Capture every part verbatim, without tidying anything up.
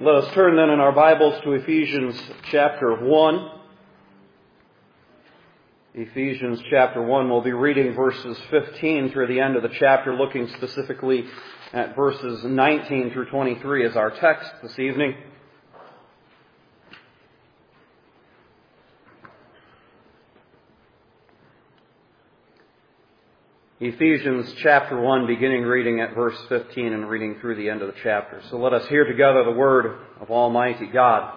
Let us turn then in our Bibles to Ephesians chapter one. Ephesians chapter one, we'll be reading verses fifteen through the end of the chapter, looking specifically at verses nineteen through twenty-three as our text this evening. Ephesians chapter one, beginning reading at verse fifteen and reading through the end of the chapter. So let us hear together the word of Almighty God.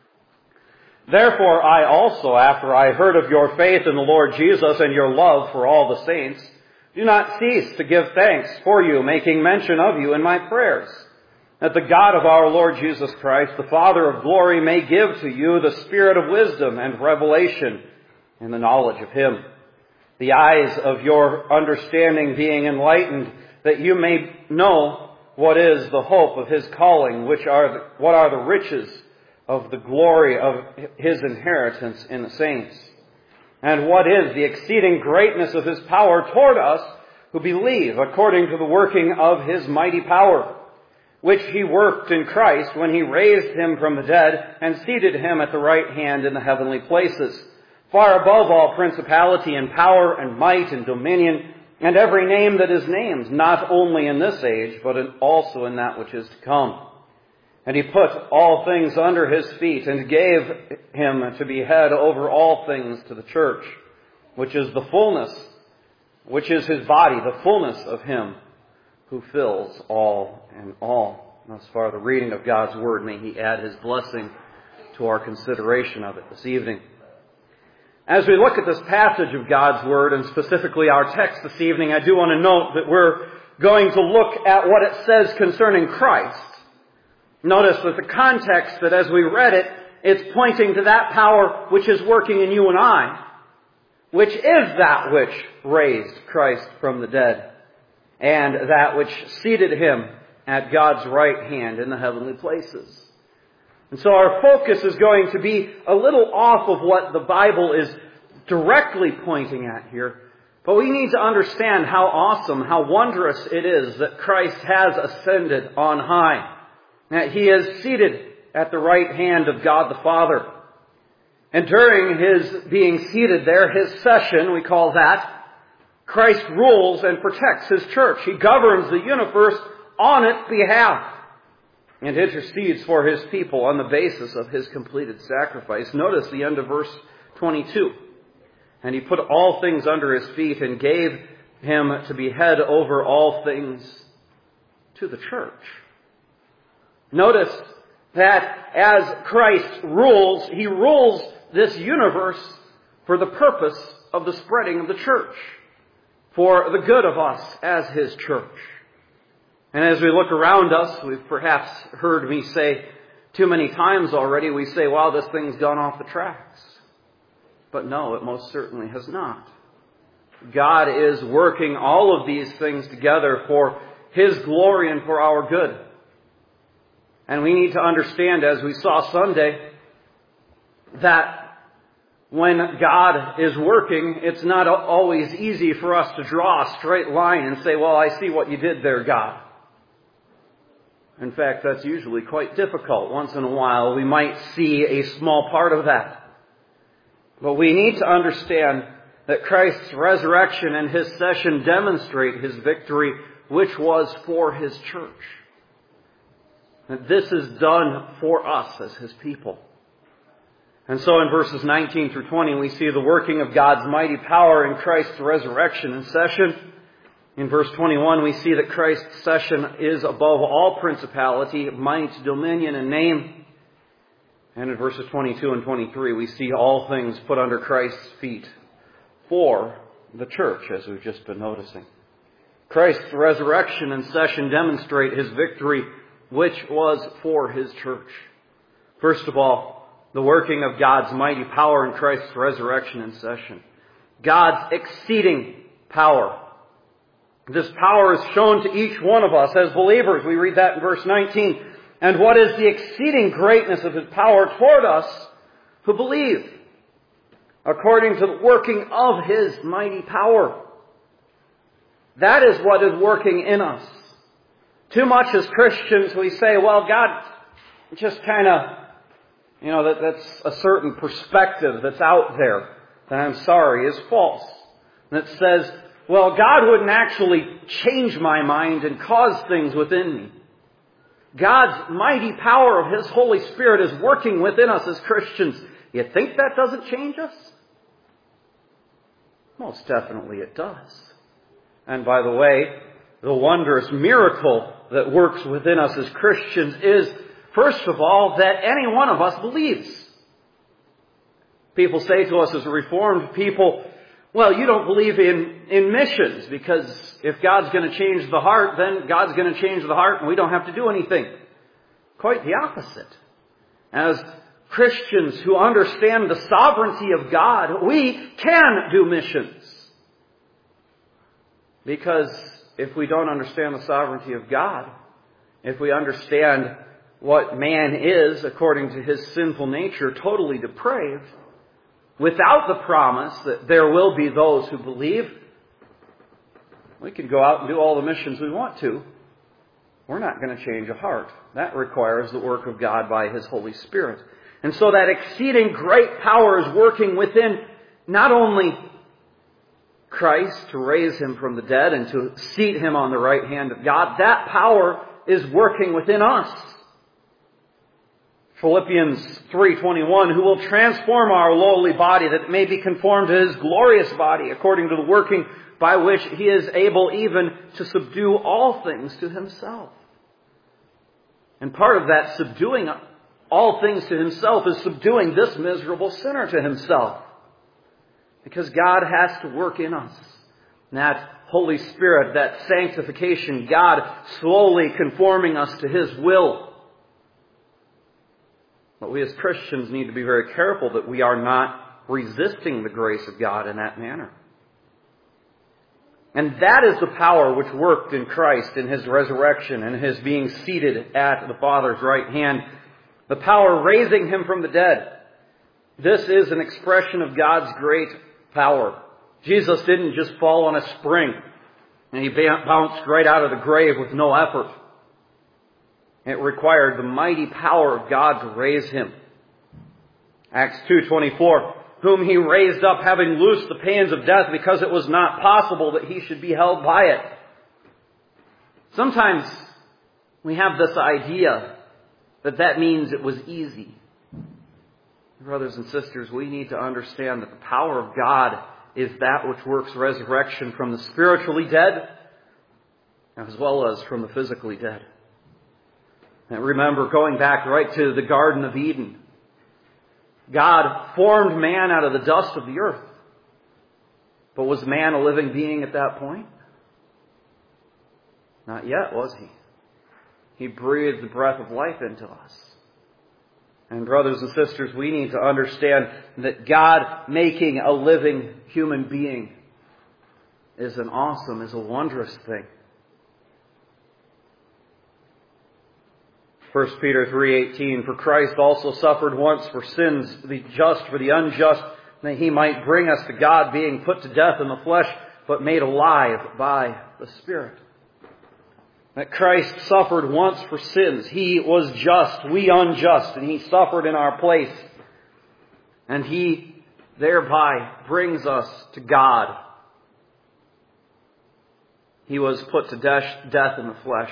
Therefore I also, after I heard of your faith in the Lord Jesus and your love for all the saints, do not cease to give thanks for you, making mention of you in my prayers, that the God of our Lord Jesus Christ, the Father of glory, may give to you the spirit of wisdom and revelation in the knowledge of Him, the eyes of your understanding being enlightened, that you may know what is the hope of His calling, which are the, what are the riches of the glory of His inheritance in the saints, and what is the exceeding greatness of His power toward us who believe, according to the working of His mighty power, which He worked in Christ when He raised Him from the dead and seated Him at the right hand in the heavenly places, far above all principality and power and might and dominion, and every name that is named, not only in this age, but also in that which is to come. And He put all things under His feet, and gave Him to be head over all things to the church, which is the fullness, which is His body, the fullness of Him who fills all in all. Thus far the reading of God's Word. May He add His blessing to our consideration of it this evening. As we look at this passage of God's Word, and specifically our text this evening, I do want to note that we're going to look at what it says concerning Christ. Notice that the context, that as we read it, it's pointing to that power which is working in you and I, which is that which raised Christ from the dead, and that which seated Him at God's right hand in the heavenly places. And so our focus is going to be a little off of what the Bible is directly pointing at here. But we need to understand how awesome, how wondrous it is that Christ has ascended on high. That He is seated at the right hand of God the Father. And during His being seated there, His session, we call that, Christ rules and protects His church. He governs the universe on its behalf, and intercedes for His people on the basis of His completed sacrifice. Notice the end of verse twenty-two. And He put all things under His feet and gave Him to be head over all things to the church. Notice that as Christ rules, He rules this universe for the purpose of the spreading of the church, for the good of us as His church. And as we look around us, we've perhaps heard me say too many times already, we say, wow, this thing's gone off the tracks. But no, it most certainly has not. God is working all of these things together for His glory and for our good. And we need to understand, as we saw Sunday, that when God is working, it's not always easy for us to draw a straight line and say, well, I see what you did there, God. In fact, that's usually quite difficult. Once in a while, we might see a small part of that. But we need to understand that Christ's resurrection and His session demonstrate His victory, which was for His church. That this is done for us as His people. And so in verses nineteen through twenty, we see the working of God's mighty power in Christ's resurrection and session. In verse twenty-one, we see that Christ's session is above all principality, might, dominion, and name. And in verses twenty-two and twenty-three, we see all things put under Christ's feet for the church, as we've just been noticing. Christ's resurrection and session demonstrate His victory, which was for His church. First of all, the working of God's mighty power in Christ's resurrection and session. God's exceeding power. This power is shown to each one of us as believers. We read that in verse nineteen. And what is the exceeding greatness of His power toward us who believe, according to the working of His mighty power. That is what is working in us. Too much as Christians we say, well, God, just kind of, you know, that, that's a certain perspective that's out there that I'm sorry is false. And it says, well, God wouldn't actually change my mind and cause things within me. God's mighty power of His Holy Spirit is working within us as Christians. You think that doesn't change us? Most definitely it does. And by the way, the wondrous miracle that works within us as Christians is, first of all, that any one of us believes. People say to us as Reformed people, well, you don't believe in, in missions because if God's going to change the heart, then God's going to change the heart and we don't have to do anything. Quite the opposite. As Christians who understand the sovereignty of God, we can do missions. Because if we don't understand the sovereignty of God, if we understand what man is according to his sinful nature, totally depraved, without the promise that there will be those who believe, we can go out and do all the missions we want to. We're not going to change a heart. That requires the work of God by His Holy Spirit. And so that exceeding great power is working within not only Christ to raise Him from the dead and to seat Him on the right hand of God, that power is working within us. Philippians three twenty-one, who will transform our lowly body that it may be conformed to His glorious body according to the working by which He is able even to subdue all things to Himself. And part of that subduing all things to Himself is subduing this miserable sinner to Himself. Because God has to work in us. And that Holy Spirit, that sanctification, God slowly conforming us to His will. But we as Christians need to be very careful that we are not resisting the grace of God in that manner. And that is the power which worked in Christ in His resurrection and His being seated at the Father's right hand. The power raising Him from the dead. This is an expression of God's great power. Jesus didn't just fall on a spring and He bounced right out of the grave with no effort. It required the mighty power of God to raise Him. Acts two twenty-four, whom He raised up, having loosed the pains of death, because it was not possible that He should be held by it. Sometimes we have this idea that that means it was easy. Brothers and sisters, we need to understand that the power of God is that which works resurrection from the spiritually dead as well as from the physically dead. And remember, going back right to the Garden of Eden, God formed man out of the dust of the earth. But was man a living being at that point? Not yet, was he? He breathed the breath of life into us. And brothers and sisters, we need to understand that God making a living human being is an awesome, is a wondrous thing. First Peter three eighteen, for Christ also suffered once for sins, the just for the unjust, that He might bring us to God, being put to death in the flesh, but made alive by the Spirit. That Christ suffered once for sins. He was just, we unjust, and He suffered in our place. And He thereby brings us to God. He was put to death in the flesh,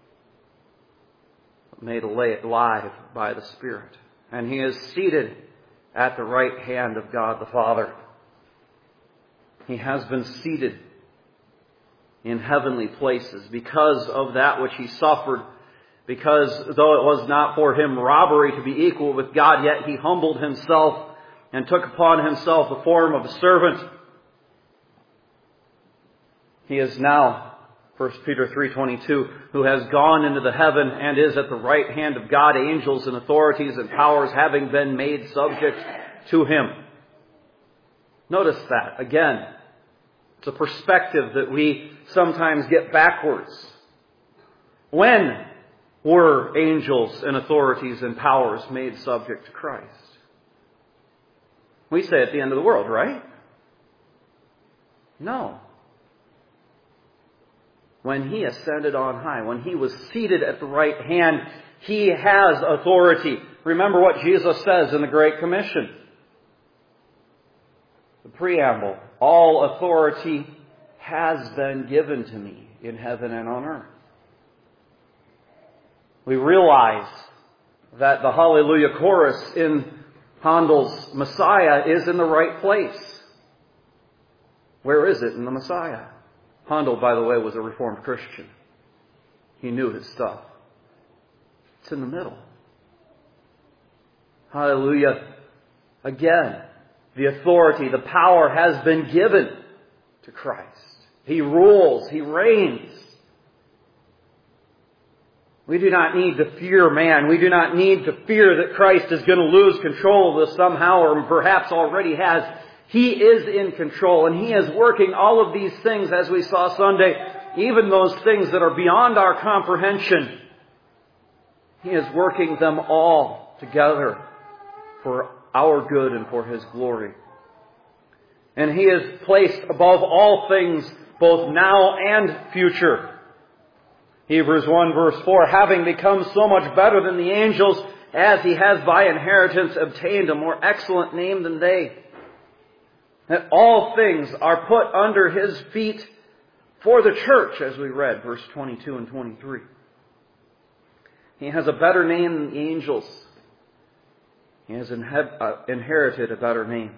made alive by the Spirit. And He is seated at the right hand of God the Father. He has been seated in heavenly places because of that which He suffered. Because though it was not for Him robbery to be equal with God, yet He humbled Himself and took upon Himself the form of a servant. He is now, First Peter three twenty-two, who has gone into the heaven and is at the right hand of God, angels and authorities and powers having been made subject to Him. Notice that, again. It's a perspective that we sometimes get backwards. When were angels and authorities and powers made subject to Christ? We say at the end of the world, right? No. When He ascended on high, when He was seated at the right hand, He has authority. Remember what Jesus says in the Great Commission. The preamble, all authority has been given to me in heaven and on earth. We realize that the Hallelujah chorus in Handel's Messiah is in the right place. Where is it in the Messiah? Handel, by the way, was a Reformed Christian. He knew his stuff. It's in the middle. Hallelujah. Again, the authority, the power has been given to Christ. He rules. He reigns. We do not need to fear man. We do not need to fear that Christ is going to lose control of this somehow, or perhaps already has. He is in control, and He is working all of these things, as we saw Sunday, even those things that are beyond our comprehension. He is working them all together for our good and for His glory. And He is placed above all things, both now and future. Hebrews one verse four, having become so much better than the angels, as He has by inheritance obtained a more excellent name than they. That all things are put under His feet for the church, as we read, verse twenty-two and twenty-three. He has a better name than the angels. He has inherited a better name.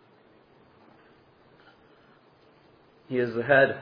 He is the head.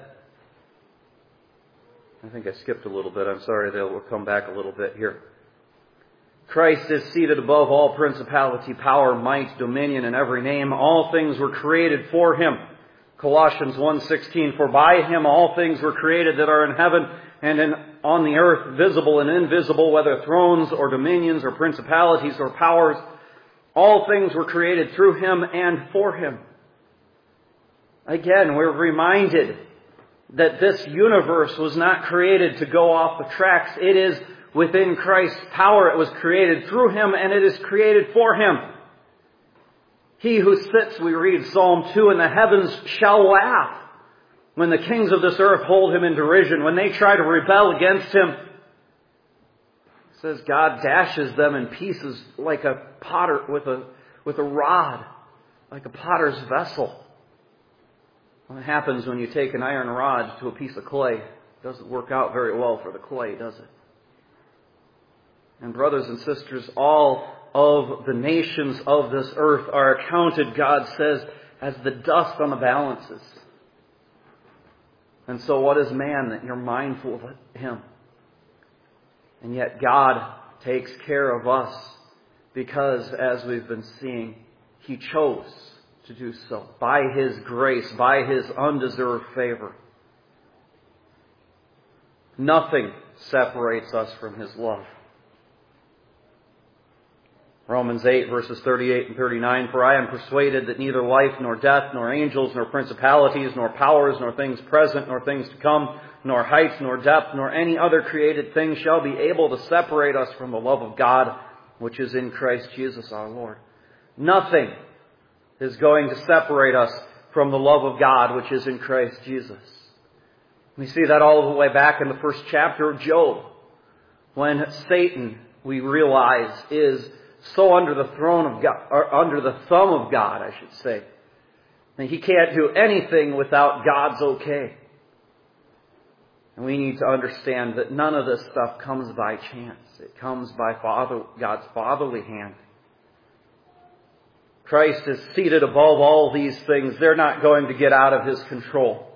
I think I skipped a little bit. I'm sorry. We'll come back a little bit here. Christ is seated above all principality, power, might, dominion, and every name. All things were created for Him. Colossians one sixteen, for by Him all things were created that are in heaven and in, on the earth, visible and invisible, whether thrones or dominions or principalities or powers. All things were created through Him and for Him. Again, we're reminded that this universe was not created to go off the tracks. It is within Christ's power. It was created through Him, and it is created for Him. He who sits, we read Psalm two, in the heavens shall laugh when the kings of this earth hold Him in derision, when they try to rebel against Him. It says God dashes them in pieces like a potter with a, with a rod, like a potter's vessel. What happens when you take an iron rod to a piece of clay? It doesn't work out very well for the clay, does it? And brothers and sisters, all of the nations of this earth are accounted, God says, as the dust on the balances. And so what is man that you're mindful of him? And yet God takes care of us because, as we've been seeing, He chose to do so by His grace, by His undeserved favor. Nothing separates us from His love. Romans eight verses thirty-eight and thirty-nine, for I am persuaded that neither life nor death, nor angels, nor principalities, nor powers, nor things present, nor things to come, nor height, nor depth, nor any other created thing shall be able to separate us from the love of God, which is in Christ Jesus our Lord. Nothing is going to separate us from the love of God, which is in Christ Jesus. We see that all the way back in the first chapter of Job, when Satan, we realize, is so under the throne of God, or under the thumb of God, I should say. And he can't do anything without God's okay. And we need to understand that none of this stuff comes by chance. It comes by Father, God's fatherly hand. Christ is seated above all these things. They're not going to get out of His control.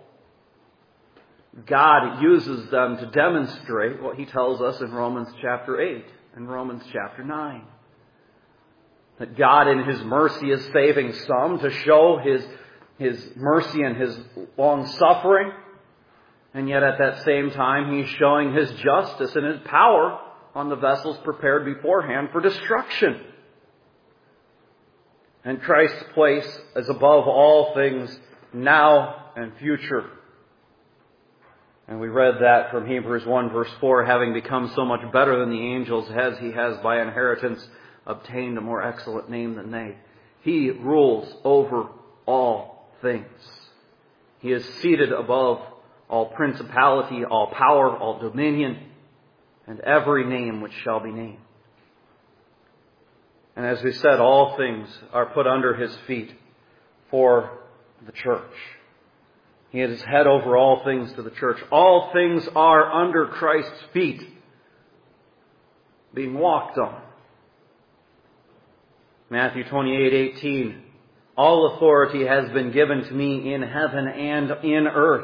God uses them to demonstrate what He tells us in Romans chapter eight and Romans chapter nine. That God in His mercy is saving some to show His, His mercy and His long suffering. And yet at that same time He's showing His justice and His power on the vessels prepared beforehand for destruction. And Christ's place is above all things now and future. And we read that from Hebrews one verse four, having become so much better than the angels, as He has by inheritance obtained a more excellent name than they. He rules over all things. He is seated above all principality, all power, all dominion. and every name which shall be named. And as we said, all things are put under His feet for the church. He is head over all things to the church. All things are under Christ's feet, being walked on. Matthew twenty-eight eighteen. All authority has been given to me in heaven and in earth.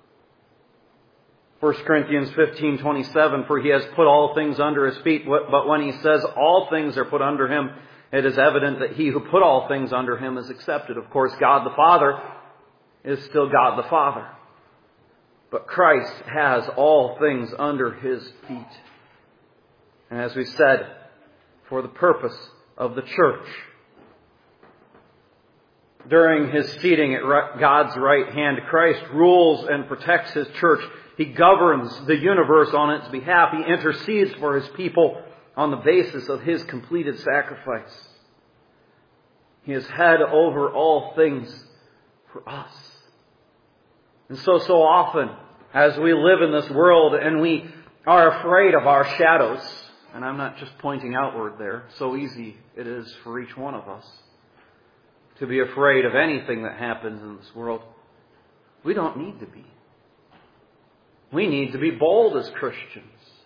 First Corinthians fifteen twenty-seven. For He has put all things under His feet. But when He says all things are put under Him, it is evident that He who put all things under Him is accepted. Of course, God the Father is still God the Father. But Christ has all things under His feet. And as we said, for the purpose of the church. During His seating at God's right hand, Christ rules and protects His church. He governs the universe on its behalf. He intercedes for His people on the basis of His completed sacrifice. He is head over all things for us. And so, so often, as we live in this world and we are afraid of our shadows, and I'm not just pointing outward there, so easy it is for each one of us to be afraid of anything that happens in this world. We don't need to be. We need to be bold as Christians.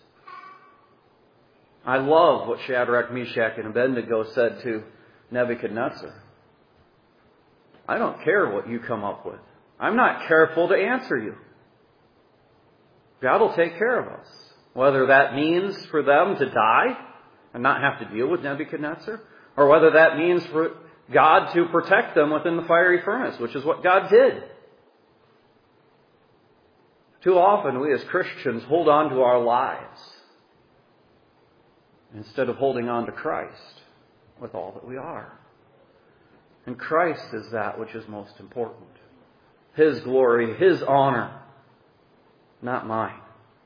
I love what Shadrach, Meshach, and Abednego said to Nebuchadnezzar. I don't care what you come up with. I'm not careful to answer you. God will take care of us. Whether that means for them to die and not have to deal with Nebuchadnezzar, or whether that means for God to protect them within the fiery furnace, which is what God did. Too often we as Christians hold on to our lives instead of holding on to Christ with all that we are. And Christ is that which is most important. His glory, His honor, not mine.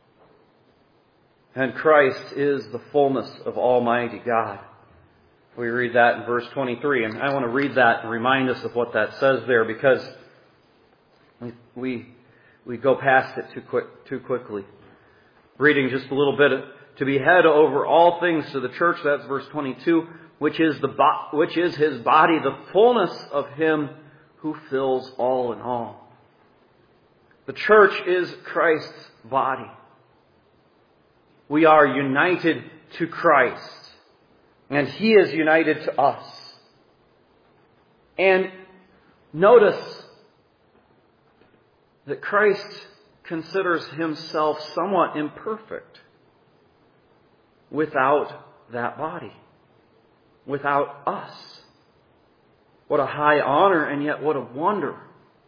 And Christ is the fullness of Almighty God. We read that in verse twenty-three, and I want to read that and remind us of what that says there, because we we, we go past it too quick too quickly. Reading just a little bit, to be head over all things to the church, that's verse twenty-two, which is the bo- which is His body, the fullness of Him who fills all in all. The church is Christ's body. We are united to Christ. And He is united to us. And notice that Christ considers Himself somewhat imperfect without that body, without us. What a high honor, and yet what a wonder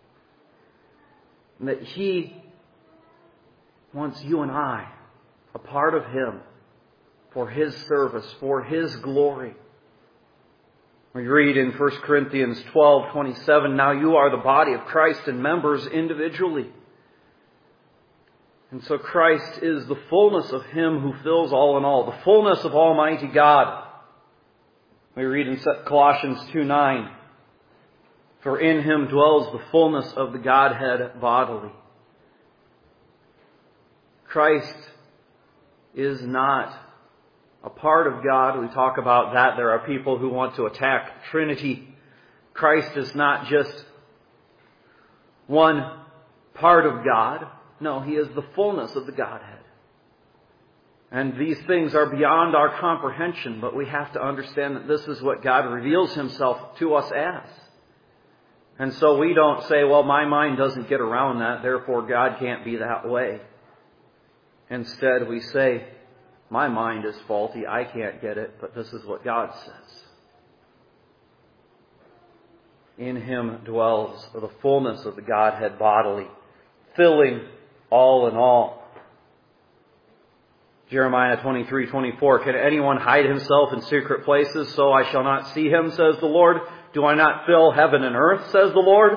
that He wants you and I a part of Him, for His service, for His glory. We read in First Corinthians twelve twenty-seven, now you are the body of Christ and members individually. And so Christ is the fullness of Him who fills all in all, the fullness of Almighty God. We read in Colossians two nine, for in Him dwells the fullness of the Godhead bodily. Christ is not a part of God. We talk about that. There are people who want to attack Trinity. Christ is not just one part of God. No, He is the fullness of the Godhead. And these things are beyond our comprehension, but we have to understand that this is what God reveals Himself to us as. And so we don't say, well, my mind doesn't get around that, therefore God can't be that way. Instead, we say, my mind is faulty, I can't get it, but this is what God says. In Him dwells the fullness of the Godhead bodily, filling all in all. Jeremiah twenty-three twenty-four, can anyone hide himself in secret places so I shall not see him, says the Lord? Do I not fill heaven and earth, says the Lord?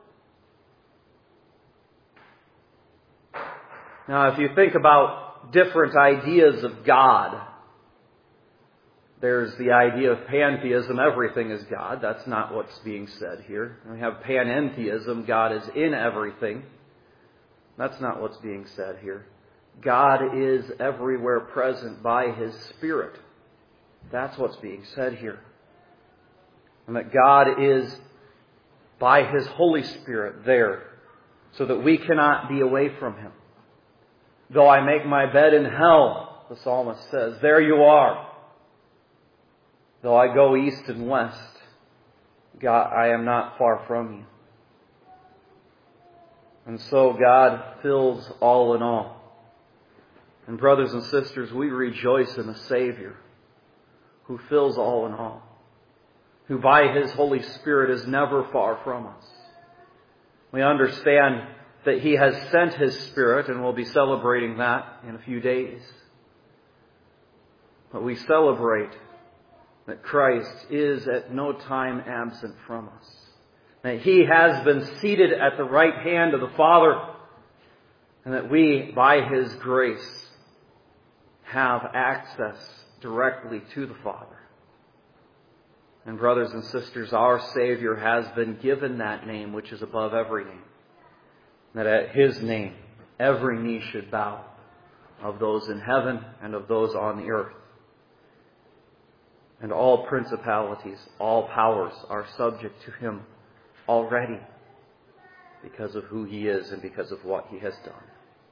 Now, if you think about different ideas of God, there's the idea of pantheism, everything is God. That's not what's being said here. We have panentheism, God is in everything. That's not what's being said here. God is everywhere present by His Spirit. That's what's being said here. And that God is by His Holy Spirit there, so that we cannot be away from Him. Though I make my bed in hell, the psalmist says, there you are. Though I go east and west, God, I am not far from you. And so God fills all in all. And brothers and sisters, we rejoice in the Savior who fills all in all, who by His Holy Spirit is never far from us. We understand that He has sent His Spirit, and we'll be celebrating that in a few days. But we celebrate that Christ is at no time absent from us. That He has been seated at the right hand of the Father, and that we, by His grace, have access directly to the Father. And brothers and sisters, our Savior has been given that name which is above every name. That at His name, every knee should bow, of those in heaven and of those on the earth. And all principalities, all powers are subject to Him already because of who He is and because of what He has done.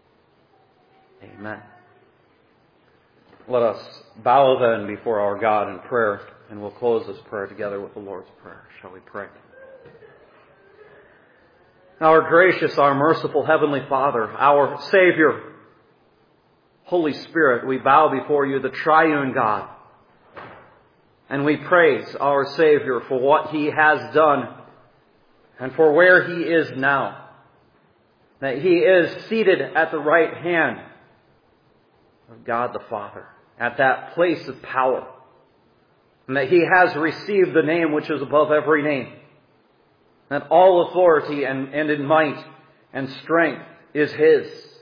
Amen. Let us bow then before our God in prayer, and we'll close this prayer together with the Lord's Prayer. Shall we pray? Our gracious, our merciful Heavenly Father, our Savior, Holy Spirit, we bow before You, the triune God, and we praise our Savior for what He has done and for where He is now. That He is seated at the right hand of God the Father, at that place of power. And that He has received the name which is above every name. That all authority and, and in might and strength is His.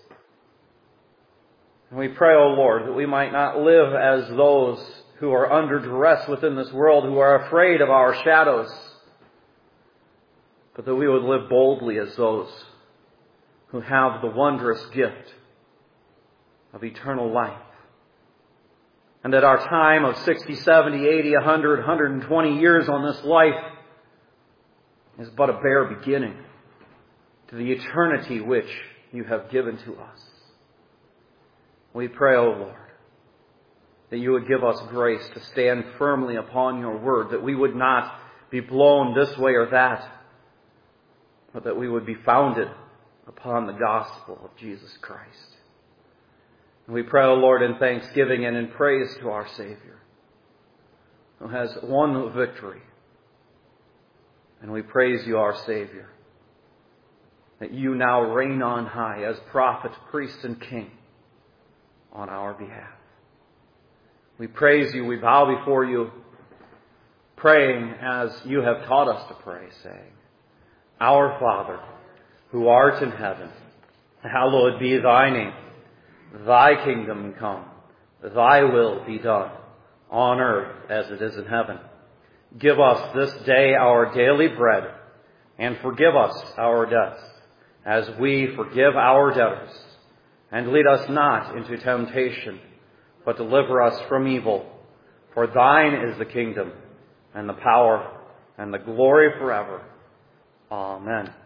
And we pray, O Lord, that we might not live as those who are under duress within this world, who are afraid of our shadows, but that we would live boldly as those who have the wondrous gift of eternal life. And that our time of sixty, seventy, eighty, one hundred, one hundred twenty years on this life is but a bare beginning to the eternity which You have given to us. We pray, O Lord, that You would give us grace to stand firmly upon Your word, that we would not be blown this way or that, but that we would be founded upon the gospel of Jesus Christ. And we pray, O Lord, in thanksgiving and in praise to our Savior, who has won the victory. And we praise You, our Savior, that You now reign on high as prophet, priest, and king on our behalf. We praise You, we bow before You, praying as You have taught us to pray, saying, Our Father, who art in heaven, hallowed be Thy name. Thy kingdom come, Thy will be done, on earth as it is in heaven. Give us this day our daily bread, and forgive us our debts, as we forgive our debtors. And lead us not into temptation, but deliver us from evil. For Thine is the kingdom, and the power, and the glory forever. Amen.